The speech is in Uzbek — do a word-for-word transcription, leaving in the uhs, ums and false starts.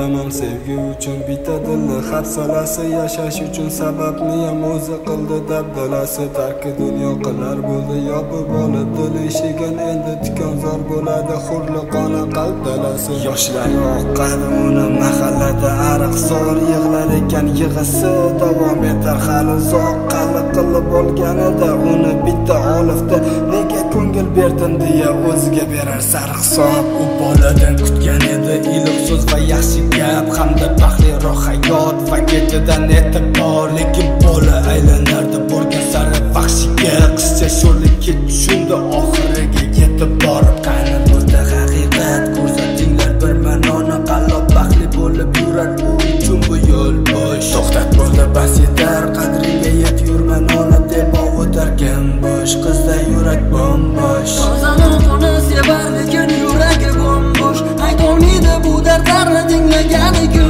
O'laman sevgi uchun bitadilni hafsalasi, yashash uchun sababniyam o'zi qildi dabdalasi. Tarki dunyo qilar bo'ldi yopib olib dil eshigin, endi tikonzor bo'ladi hurliqona qalb dalasi. Yoshlar oqqan uni mahallada ariqzor, yig'lar ekan yig'isi davom etar hali uzoq. Qalli qilib olganida uni bitta olifda nega ko'ngil berdim deya o'ziga berar sarhisob. U boladan kutgan edi iliq so'z va yaxshi gap hamda baxtliroq hayot va ketidan e'tibor. Lekin bola aylanardi borgan sari vahshiga, qizcha sho'rlikka tushundi oxiriga yetib borib. Qani burada haqiqat ko'rsatinglar bir ma'noni, qallob baxtli bo'lib yurar u uchun bu yo'l bo'sh. To'xtat bo'ldi bas yetar, qadriga yet yurma nola deb ovutarkan bo'sh. Qizda yurak bombosh, Ozani qoni sevar lekin yuragi bombosh. Aytolmaydi bu dardlarni tinglagani kun.